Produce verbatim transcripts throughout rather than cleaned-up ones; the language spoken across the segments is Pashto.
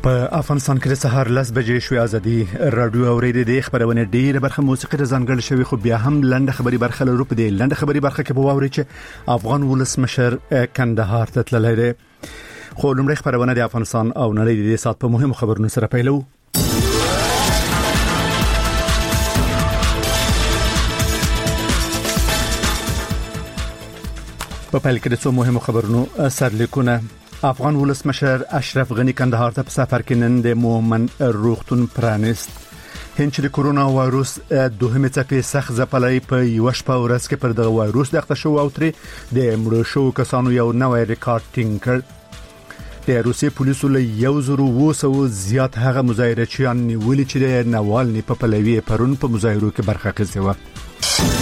په افغانستان کې د سهار لس بجې شوې ازادي رادیو اوریدې د خبرونه ډیره برخه موسیقي د ځانګړل شوی خو بیا هم لنډه خبري برخه لرو. په دې لنډه خبري برخه کې به واوري چې افغان ولسمشر کندهار ته تللی دی. خو لومړی خبرونه د افغانستان او نړۍ د سات په مهمو خبرونو سره پیلو. په پیل کې د څو مهمو خبرونو سرلیکونه. افغان ولسمشر اشرف غنی کندهار ته په سفر کې نن د مومن روغتون پرانست. هند چې د کورونا وایروس دوهمه څپې سخت ځپلای په یو شپه ورځ کې پر دغه وایروس د اخته شو او ترې د مړو شو کسانو یو نوی ریکارډ ټینګ کړ. د روسي پولیسو له یو زرو وسو زیات هغه مظاهرچیان نیولي چې د نوالني په پلوي پرون په مظاهرو کې برخه اخیستې و.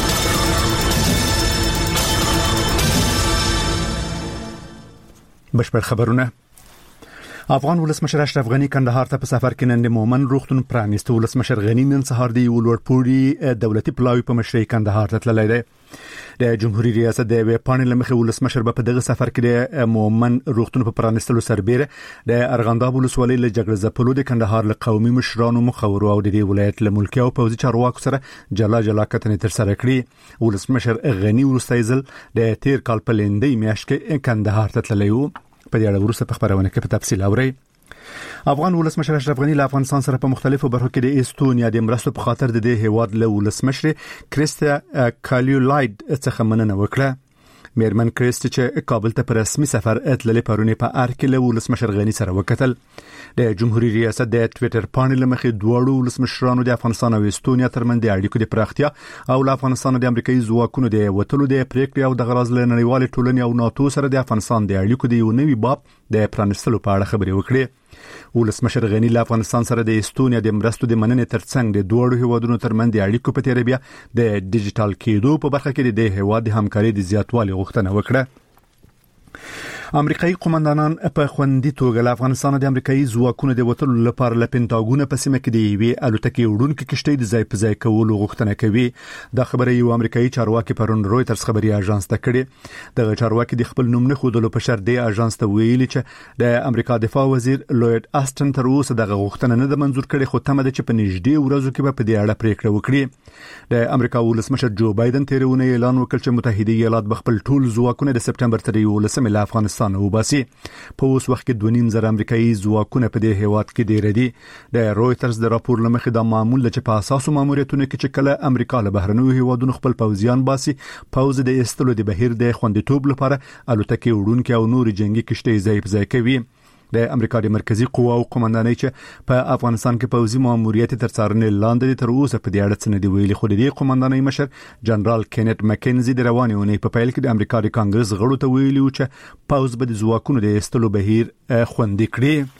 بشپړ خبرونه. افغان ولسمشر اشرف غنی کندهار ته په سفر کې نن د مومن روغتون پرانست. ولسمشر غنی نن سهار دی ولورپوري دولتي پلاوی په مشرۍ کندهار ته تللی دی. د جمهوریت ریاست د وپانې لمخې ولسمشر په دغه سفر کې د مومن روغتون په پرانستلو سربېره د ارغنداب ولسوالۍ له جګړه ځپلو د کندهار له قومي مشرانو مخورو او د دې ولایت له ملکي او پوځي چارواکو سره جلا جلا کتنې تر سره کړې. ولسمشر غنی وروستی ځل د تیر کال په لندۍ میاشت کې کندهار ته تللی و. په دې اړه وروسته په خبرونه کې په تفصیل اورئ. افغان ولسمشر اشرف غنی له افغانستان سره په مختلفو برخو کې د استونیا د مرستو په خاطر د دې هیواد له ولسمشر کریستا کالیولاید څخه مننه وکړه. میرمن کریستا چې کابل ته په رسمي سفر اتللې پرونی په ار کې له ولسمشر غنی سره وکتل. د جمهوریت ریاست د ټوئیټر پاڼې لمخې دوړو ولسمشرانو د افغانستان او استونیا ترمنځ د اړیکو د پراختیا او له افغانستان د امریکایي ځواکونو د وټلو د پریکړې او د غراز له نړیوال ټولنې او ناتو سره د افغانستان د اړیکو د یو نوي باب د پرانستلو په اړه خبرې وکړې. ولسمشر غنی له افغانستان سره د استونیا د مرستو د مننې ترڅنګ د دوړو هیوادونو ترمنځ د اړیکو په تیر بیا د ډیجیټل کېدو په برخه کې د هیواد د همکاري د زیاتوالي غوښتنه وکړه. امریکایي قومندانان په خوندي توګه له افغانستان د امریکایي ځواکونو د وټلو لپاره له پینټاګون په سیمه کې دی وی الوتکې وړونکو کشتۍ د ځای په ځای کولو غوښتنه کوي. دا خبره یو امریکایي چارواکي پرون رويټرز خبري اژانس ته کړې. دغه چارواکي د خپل نوم نه خودلو په شرط دی اژانس ته ویلي چې د امریکا دفاع وزیر لوید آستن تر اوسه دغه غوښتنه نه ده منزور کړې خو تمه ده چې په نږدې ورځو کې به په دې اړه پریکړه وکړي. د امریکا ولسمشر جو بایدن تیرونه اعلان وکړ چې متحده ایالات بخپل ټول ځواکونه د سپټمبر تر یولسمې له افغانستان وباسي. په اوس وخت کې دوه نیم زره امریکایي ځواکونه په دې هیواد کې ډیر دي. د رويټرز د راپور لمخې دا معمول چې په اساسو ماموریتونو کې چې کله امریکا له بهرنیو هیوادونو خپل پوځیان باسي پوز د استلو د بهیر د خوندیتوب لپاره الوتکې وړونکو او نور جنگي کشتۍ ځای په ځای کوي. د امریکا د مرکزی قواو قومندانۍ چې په افغانستان کې پوځي ماموریت تر څارنې لاندې تر اوسه په دې اړه څه نه دی ویلي. خو د دې قومندانۍ مشر جنرال کینټ مکنزي د روانې اونۍ په پیل کې د امریکا د کانګرس غړو ته ویلي و چې پوز به د ځواکونو د استلو بهیر خوندي کړي.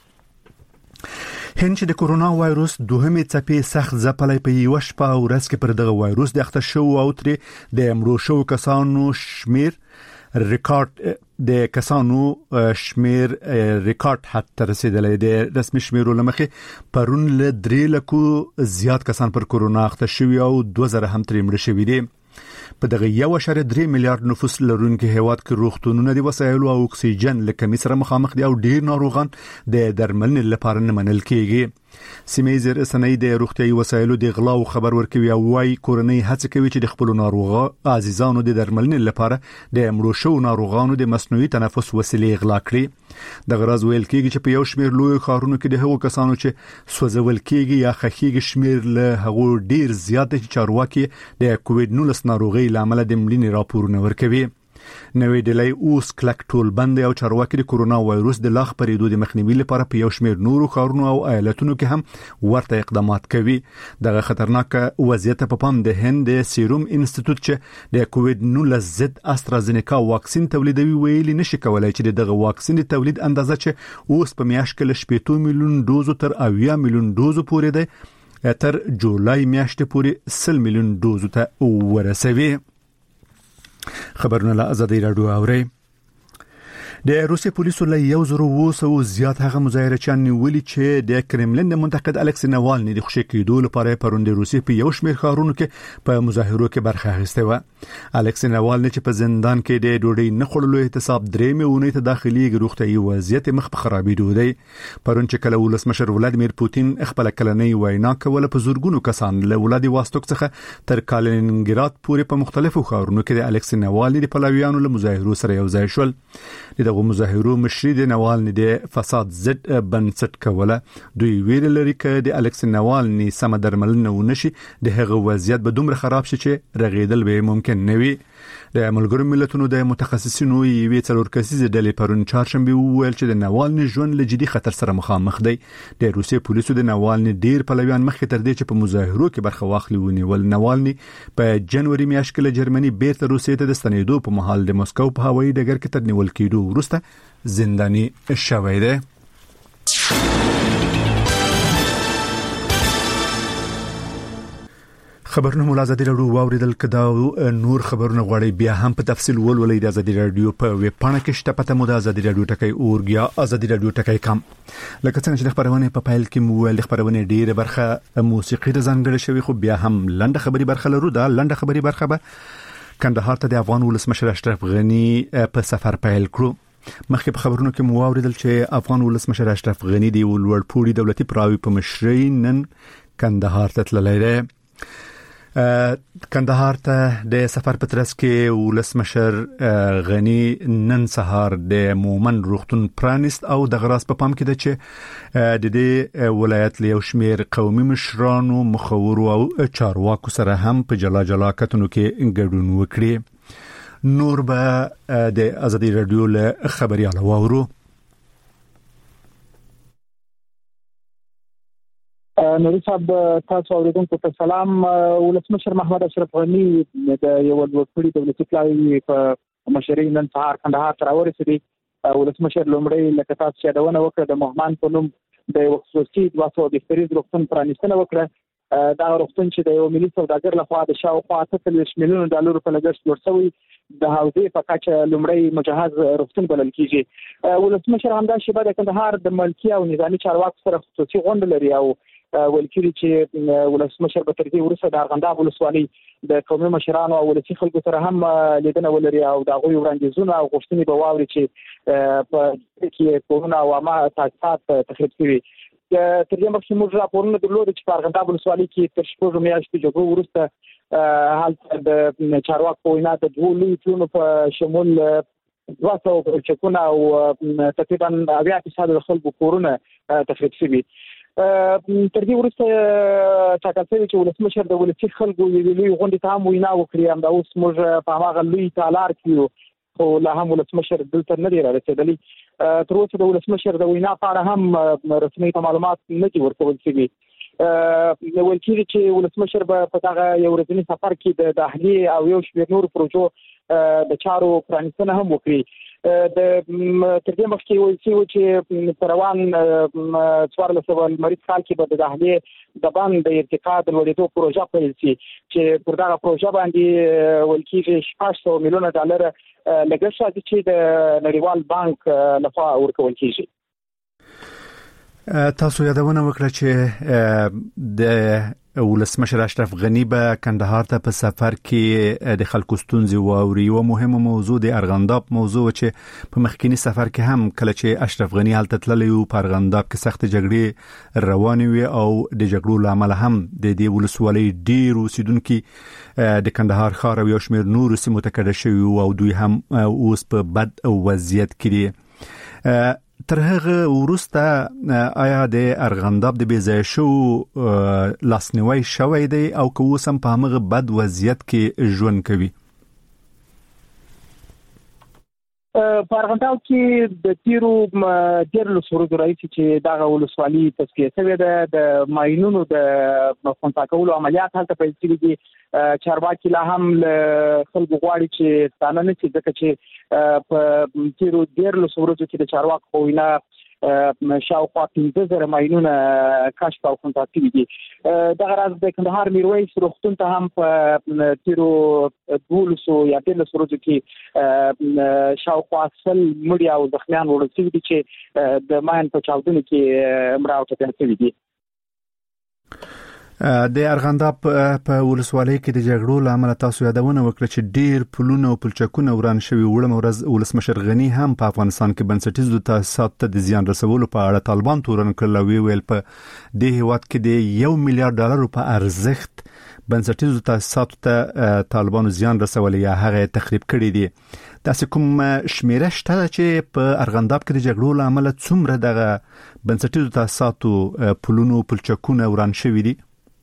هند چې د کورونا وایروس دوهمه څپې سخت ځپلای په یو شپه ورځ کې پر دغه وایروس د اخته شو او ترې د مړو شو کسانو شمیر ریکارډ د کسانو شمیر ریکارډ حد ته رسیدلی دی. رسمي شمیرو لمخې پرون له درې لکو زیات کسان پر کورونا اخته شوي او دوه زره هم ترې مړه شوي دي. په دغه یو اشاره درې میلیارډ نفوس لرونکي هیواد کې روغتونونه د وسایلو او اکسیجن له کمی سره مخامخ دي او ډیر ناروغان د درملنې لپاره نه منل کیږي. سیمې رسنۍ د روغتيایي وسایلو د غلا او خبر ورکوي او وايي کورنۍ هڅه کوي چې د خپل ناروغه عزیزانو د درملنې لپاره د مړو شو ناروغانو د مصنوعي تنفس وسیلې غلا کړي. د غراز ویل کېږي چې په یو شمېر لوی ښارونو کې د هغو کسانو چې سوځول کېږي یا خخېږي شمېر له هغو ډیر زیات دي چې چارواکي د کووډ نولس ناروغي لامل د مړینې راپورونه ورکوي. نوې ډلې اوس کلک ټول بند او چارواکي د کورونا وایروس د لاغ پرېدو د مخنیوي لپاره په یو شمېر نورو ښارونو او ایالتونو کې هم ورته اقدامات کوي. دغه خطرناک وضعیت په پام د هند د سیروم انسټیټیوټ چې د کووډ نولس ضد استرازینیکا واکسین تولیدوي ویلي نشي کولای چې دغه واکسین د تولید اندازه چې اوس په میاشت کې له شپږ میلیون دوزو تر اویا میلیون دوزو پورې ده تر جولای میاشتې پورې سل میلیون دوزو ته ورسوي. خبرونه له ازادي رادیو اوري. د روسیې پولیسو له یو زر او اوه زیات هغه مظاهرچیان نیولي چې د کرملین د منتقد الکس ناوالني د خوشی کېدو لپاره پروند روسیې په یو شمېر ښارونو کې په مظاهرو کې برخه اخیسته و. الکس ناوالني چې په زندان کې د ډوډۍ نه خورلو احتساب درې میونې ته داخلي روغتیايي وضعیت مخ په خرابېدو دی. پرون چې کله ولسمشر ولادیمیر پوتین خپل کلنۍ وینا کوله په زورګونو کسان له ولادیواستوک څخه تر کالینینګراد پورې په مختلفو ښارونو کې د الکس ناوالني د پلاویانو له مظاهرو سره یو ځای شول. دغه مظاهرو مشري د ناوالني د فساد ضد بنسټ کوله. دوی ویل لري چې د الکس ناوالني سم درملنه ونشي د هغه وضعیت به دومره خراب شي چې رغیدل به ممکن نه وي. د ملګرو ملتونو د متخصصینو یوې څلور کسیزه ډلې پرون چهارشنبه وویل چې د ناوالني ژوند له جدي خطر سره مخامخ دی. د روسیې پولیسو د ناوالني ډیر پلویان مخکې تر دې چې په مظاهرو کې برخه واخلي ونیول. ناوالني په جنوري میاشت کې له جرمني بیرته روسیې ته د ستنېدو په مهال د مسکو په هوایي ډګر کې تر نیول کېدو وروسته زنداني شوی دی. خبرونه مو ازادي رادیو واوریدل کدا نور خبرونه غواړي بیا هم په تفصیل ولولئ د ازادي رادیو په ویب پاڼه کې شته پته مو د ازادي رادیو ټکی اورګیا ازادي رادیو ټکی کم. لکه څنګه چې خبرونه په پایل کې مو ول خبرونه ډیره برخه موسیقي د ځانګړي شوی خو بیا هم لنډه خبري برخه لرو. دا لنډه خبري برخه به کندهار ته د افغان ولسمشر اشرف غنی په سفر پیل کړو. مخکې په خبرونو کې مو واوریدل چې افغان ولسمشر اشرف غنی دی ولورپوري دولتي پراوي په مشرۍ نن کندهار ته تللی دی. کندهار ته د سفر په ترڅ کې ولسمشر غنی نن سهار د مومن روغتون پرانست او د غراس په پام کې ده چې د دې ولایت له یو شمېر قومي مشرانو مخورو او چارواکو سره هم په جلا جلا کتنو کې ګډون وکړي. نور به د ازادي رادیو له خبرياله واورو. نوري صاحب تاسو اوریدونکو ته سلام. ولسمشر محمد اشرف غنی د یو ولورپوري دولتي پلاوي په مشرۍ نن سهار کندهار ته راورسېدی. ولسمشر لومړی لکه تاسو چې یادونه وکړه د مهمان په نوم د یو خصوصي دوه سوه بستریز روغتون پرانیستنه وکړه. دا روغتون چې د یو ملي سوداګر لخوا د شاوخوا اته څلوېښت میلیونو ډالرو په لګښت جوړ شوی د حوزې په کچه لومړی مجهز روغتون بلل کیږي. ولسمشر همدا شیبه د کندهار د ملکي او نظامي چارواکو سره خصوصي غونډه لري او ولکري چې ولسمشر په ترتیب ورسره د ارغنداب ولسوالۍ د قومي مشرانو او ولسی خلکو سره هم لیدنه ولري او د هغوی وړاندیزونه او غوښتنې به واوري چې په کې کورونه او عامه تاسیسات تخریب شوي. تر دې مخکې موږ راپورونه درلودل چې په ارغنداب ولسوالۍ کې تر شپږو میاشتو جګړو وروسته هلته د چارواکو په وینا د دوو لویو پلونو په شمول دوه سوه چکونه او تقریبا اویا فیصده د خلکو کورونه تخریب شوي. تر دې وروسته ټاکل شوی چې ولسمشر د ولسي خلکو یوې لویې غونډې ته هم وینا وکړي. همدا اوس موږ په هماغه لوی تالار کې یو خو لا هم ولسمشر دلته نه دی رارسېدلی. تر اوسه د ولسمشر د وینا په اړه هم رسمي معلومات نه دي ورکول شوي. ویل کېږي چې ولسمشر به په دغه یو ورځني سفر کې د داخلي او یو شمېر نورو پروژو د چارو پرانیستنه هم وکړي. د تر دې مخکې ویل شوي چې په روان څوارلس سوه لمریز کال کې به د دهلې د بند د ارتقا د لوړېدو پروژه پیل شي چې پر دغه پروژه باندې ویل کېږي شپږ سوه میلیونه ډالر لګښت راځي چې د نړیوال بانک لخوا ورکول کېږي. تاسو یادونه وکړه چې د ولسمشر اشرف غنی به کندهار ته په سفر کې د خلکو ستونزې واوري. یو مهمه موضوع د ارغنداب موضوع چې په مخکینی سفر کې هم کله چې اشرف غنی هلته تللی و په ارغنداب کې سخت جګړې روانې وي او د جګړو له امله هم د دې ولسوالۍ ډېر اوسیدونکي د کندهار ښار او یو شمېر نورو سیمو ته کډه شوي او دوی هم اوس په بد وضعیت کې دي. تر هغه وروسته آیا د ارغنداب د بېځایه شو لاسنیوی شوی دی او که اوس هم په همغه بد وضعیت کې ژوند کوي؟ په ارغنداب کې د تیرو دیارلسو ورځو راهیسې چې دغه ولسوالي تصفیه شوې ده د ماینونو د خنثی کولو عملیات هلته پیل شوي دي. چارواکي لا هم له خلکو غواړي چې ستانه نه شي ځکه چې په تیرو دیارلسو ورځو کې د چارواکو په وینا شاوخوا پنځه زره ماینونه کشف او کنټاکټ دي. دغه راز د کندهار میرویس روغتون ته هم په تیرو دولسو یا دېرلسو ورځو کې شاوخوا سل مړي او زخمیان وړل شوي دي چې د ماین په چاودنو کې مړه او ټپیان شوي دي. د ارغنداب په ولسوالۍ کې د جګړو لامل تاسو یادونه وکړه چې ډیر پلونه او پلچکونه وران شوي. وړم ورځ ولسمشر غنی هم په افغانستان کې بنسټیزو تاسیساتو ته د زیان رسولو په اړه طالبان تورن کړل او ویل په دې هیواد کې د یو میلیارډ ډالر په ارزښت بنسټیزو تاسیساتو ته طالبانو زیان رسولي یا هغه تخریب کړی دي. تاسو کوم شمیره شته چې په ارغنداب کې د جګړو لامل څومره دغه بنسټیزو تاسیساتو پلونو پلچکونه وران شوي دي؟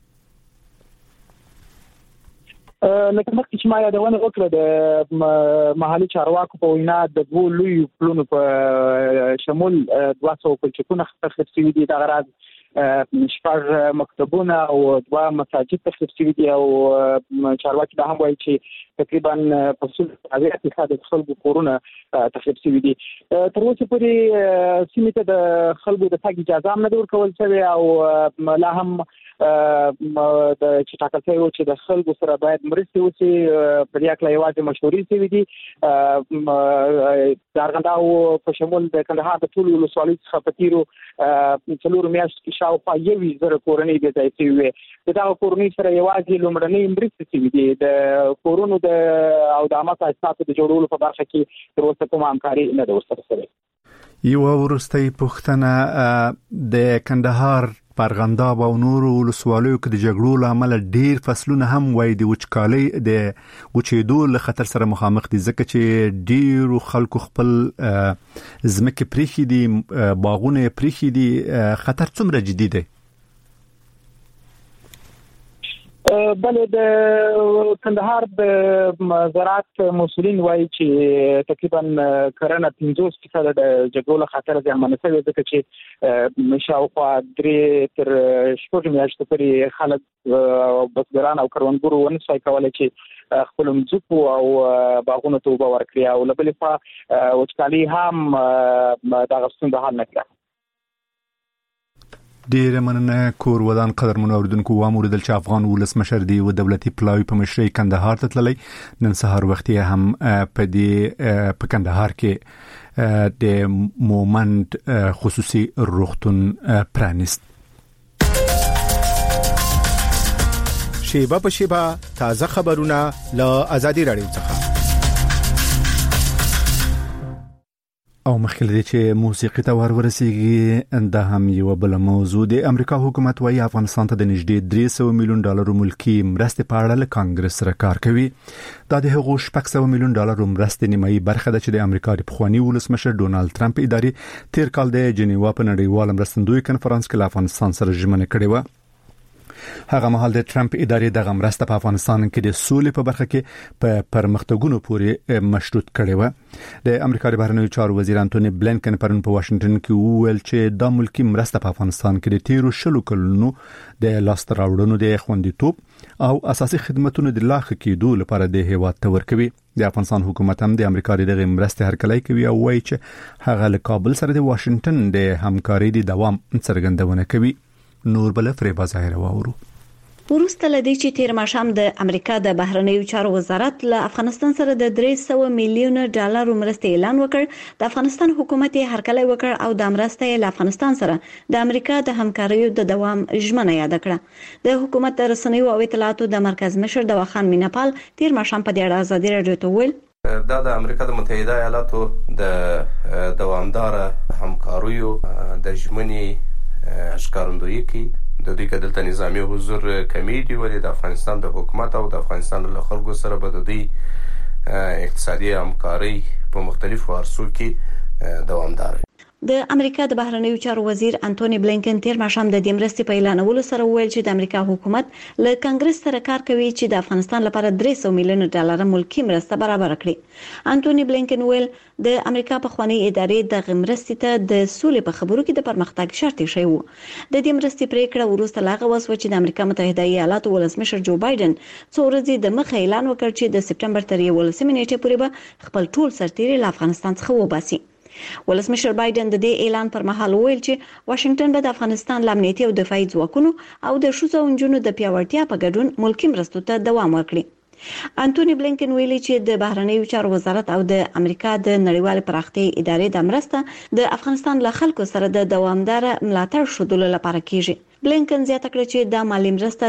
لکه مخکې چې ما یادونه وکړه د محلي چارواکو په وینا د دوه لوی پلونو په شمول دوه سوه پلچکونه تخریب شوي دي. دغه راز شپږ مکتبونه او دوه مساجد تخریب شوي دي او چارواکي دا هم وایي چې تقریبا په څو اویا فیصد د خلکو کورونه تخریب شوي دي. تر اوسه پورې سیمې ته د خلکو د تګ اجازه هم نه ده ورکول شوې او لا هم د چې ټاکل شوی و چې د خلکو سره باید مرستې وشي په دې اړه یوازې مشورې شوي دي. د ارغنداب په شمول د کندهار د ټولو ولسوالیو څخه په تیرو څلورو میاشتو کې شاوخوا یوویشت زره کورنۍ بې ځایه شوې وې. د دغه کورنۍ سره یوازې لومړنۍ مرستې شوي دي. د کورونو د او د عامه تاسیساتو د جوړولو په برخه کې تر اوسه کومه همکاري نه ده ورسره شوې. یو وروستۍ پوښتنه د کندهار په ارغنداب او نورو ولسوالیو کې د جګړو لامل ډیر فصلونه هم وای د وچکالۍ د وچېدو له خطر سره مخامخ دي ځکه چې ډیرو خلکو خپل ځمکې پریښي دي باغونه پریښي دي. خطر څومره جدي دی؟ بله د کندهار د زراعت مسؤلین وایي چې تقریبا کرنه پنځوس فیصد د جګړو له خطر زیانمنه شوې ځکه چې شاوخوا درې تر شپږ میاشتې پورې خلک بزګران او کروندګرو ونه شوای کولی چې خپل مځکو او باغونو ته اوبه ورکړي او له بلې خوا وچکالي هم دغه ستونزه حل نه کړه. ډیر مننه کور ودان قدرمن اوردونکو واموردل چې افغان ولسمشر دی و دولتي پلاوی په مشرۍ کندهار ته تللی. نن سهار وختي هم په دې په کندهار کې د مومند خصوصي روغتون پرانیست. شیبه په شیبه تازه خبرونه له آزادي رادیو څخه. او مخکې دې چې موسیقي ته ورورسیږي دا هم یو بل موضوع دی. امریکا حکومت وايي افغانستان ته د نږدې درې سوه میلیون ډالر ملکی مرستې په اړه له کانګرس سره کار کوي. دا د هغو شپږ سوه میلیون ډالر مرستې نیمایي برخه ده چې د امریکا د پخوانی ولسمشر ډونالد ټرمپ ادارې تیر کال د جنیوا په نړیوال مرستندوی کنفرانس کې له افغانستان سره ژمنه کړې و. هغه مهال د ټرمپ ادارې د مرسته په افغانستان کې د سولې په برخه کې په پرمختګونو پورې مشروط کړي و. د امریکا د بهرنیو چارو وزیر انټونی بلینکن پرون په واشنگټن کې وویل چې د ملکی مرسته په افغانستان کې د تیرو شلو کلونو د لاس راوړنو د خوندیتوب او اساسي خدماتو د لا ښه کېدو لپاره د هیواد ته ورکوي. د افغانستان حکومت هم د امریکا د مرستې هرکلی کوي او وایي چې هغه له کابل سره د واشنگټن د همکارۍ د دوام څرګندونه کوي. نور بل فریبا ظاهر واورو. ورسته لدی چې تیر ماښام د امریکا د بهرنیو چارو وزارت له افغانستان سره د درې سوه میلیون ډالر مرستې اعلان وکړ. د افغانستان حکومت یې هرکلی وکړ او د مرستې له افغانستان سره د امریکا د همکاریو د دوام ژمنه یاد کړه. د حکومت د رسنیو او اطلاعاتو د مرکز مشر دواخان میناپال تیر ماښام په دې اړه آزادي رادیو ته ویل دا د امریکا د متحده ایالاتو د دوامدار همکاریو د ژمنې ښکارندویي کوي. د دوی کدلته نظامی حضور کمی دی ولې د افغانستان د حکومت او د افغانستان له خلکو سره به د دوی اقتصادي همکاري په مختلفو عرصو کې دوامدار. د امریکا د بهرنیو چارو وزیر انټونی بلینکن تیر ماښام د دې مرستې په اعلانولو سره وویل چې د امریکا حکومت له کانګرس سره کار کوي چې د افغانستان لپاره درې سوه میلیون ډالر ملکی مرسته برابر کړي. انټونی بلینکن ویل د امریکا په خوانی ادارې د مرستې ته د سولې په خبرو کې د پرمختګ شرط شوی وو. د دې مرستې پریکړه وروسته لاغه وسو چې د امریکا متحده ایالاتو ولسمشر جو بایدن څو ورځې د مخه اعلان وکړ چې د سپټمبر تر یولسمې نیټې پورې به خپل ټول سرتیري له افغانستان څخه وباسي. ولسمشر بایدن د دې اعلان پر مهال ویل چې واشنگټن به د افغانستان د امنیتي او دفاعي ځواکونو او د ښځو او نجونو د پیاوړتیا په ګډون ملکي مرستو ته دوام ورکړي. انټونی بلینکن ویلي چې د بهرنیو چارو وزارت او د امریکا د نړیوال پراختیا ادارې د مرسته د افغانستان له خلکو سره د دوامدار ملاتړ شودلو لپاره کیږي. بلینکن زیاته کړه چې د مالی مرسته